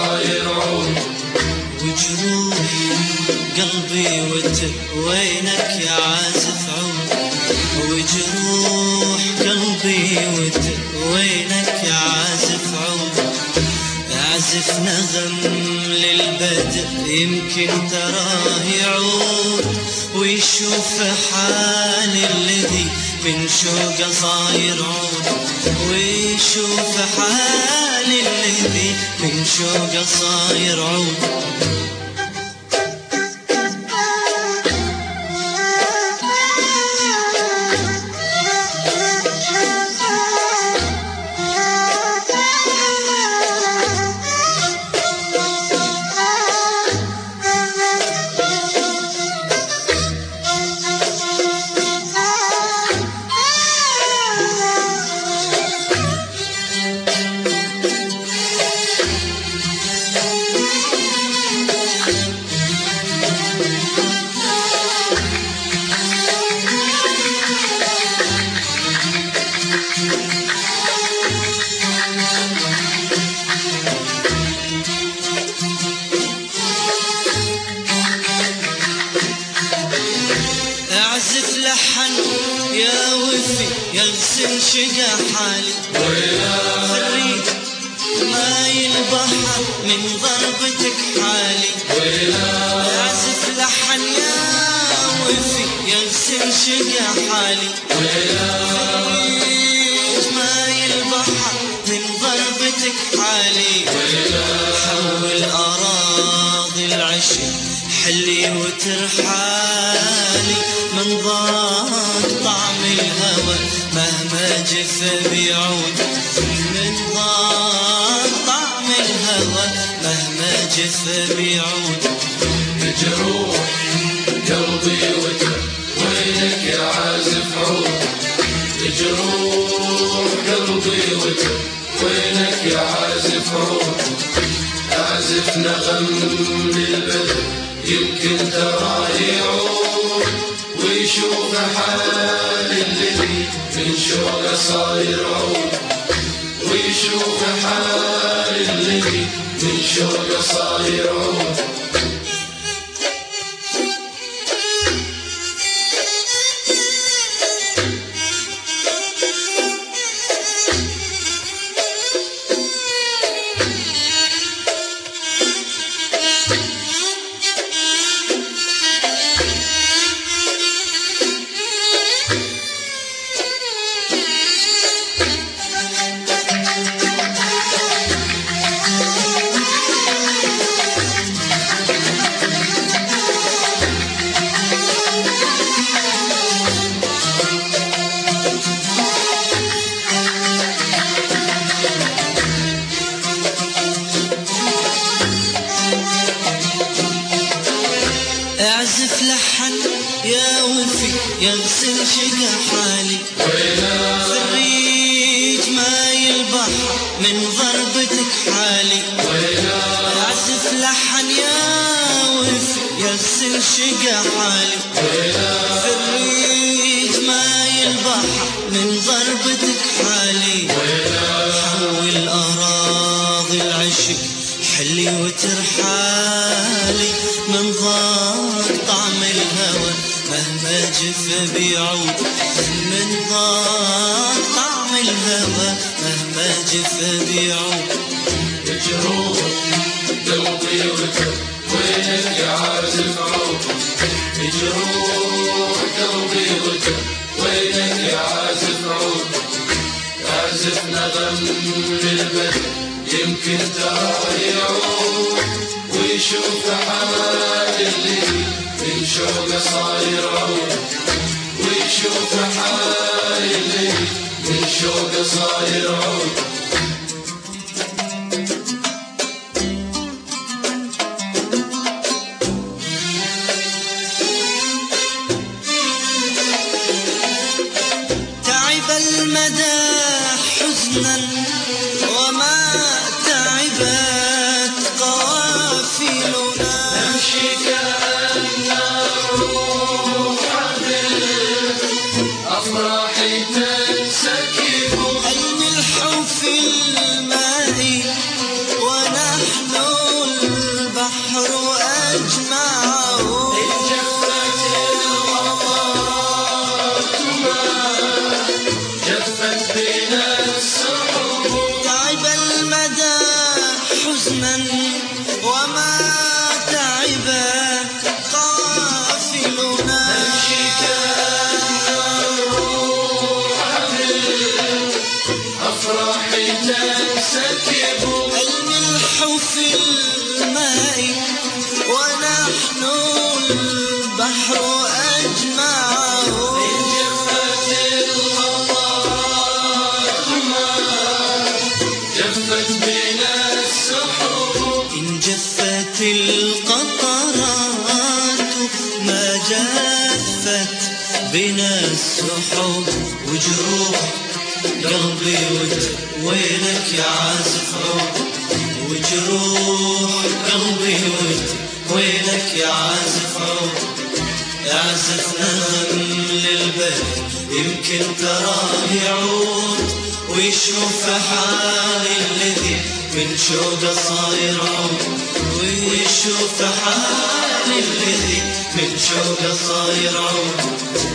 صاير عود. وجروح قلبي وينك يا عازف عود. وجروح قلبي وينك يا عازف عود. اعزف نغم للبدء يمكن تراه يعود ويشوف حالي الذي من شوقه صاير عود. ويشوف حالي الذي من شوقه صاير عود. اعزف لحن يا وفي يغسل شقا حالي. خليك ماي البحر من ضربتك حالي. اعزف لحن يا وفي يغسل شقا حالي. خليك ماي البحر من ضربتك حالي. حول اراضي العشق حلي وترحالي. من ضاق طعم الهوى مهما جف بيعود. من ضاق طعم الهوى مهما جف بيعود. بجروح قلبي وينك يا عازف عود. بجروح قلبي وينك يا عازف عود. اعزف نغم للبدء يمكن تراه يعود ويشوف حالي الذي من شوقه صاير عود. ويشوف حالي الذي من شوقه صاير عود. اعزف لحن يا وفي يغسل شقا حالي. خريج ماي البحر من ضربتك حالي. اعزف لحن يا وفي يغسل شقا حالي. خريج ماي البحر من ضربتك حالي. حول اراضي العشق حلي وترحالي. من ضاق طعم الهوى مهما جف بيعود. من ضاق طعم الهوى مهما جف بيعود. بجروح قلبي وينك يا عازف عود. بجروح قلبي وينك يا عازف عود. اعزف نغم للبدء يمكن تراه يعود ويشوف حالي اللي من شوقه صاير عود. ويشوف حالي اللي من شوقه صاير عود. تعب المدى حزنا وما تعبت قوافلنا. نمشي كأننا روح أفراحي تنسكب. الملح في الماء ونحن في الماء ونحن البحر أجمعه. إن جفت القطرات ما جفت بنا السحب. إن جفت القطرات ما جفت بنا السحب. وجروح قلبي وينك يا عازف عود. وجروح قلبي وينك يا عازف عود. اعزف نغم للبيت يمكن تراه يعود ويشوف حالي الذي من شوقه صاير عود. ويشوف حالي الذي من شوقه صاير عود.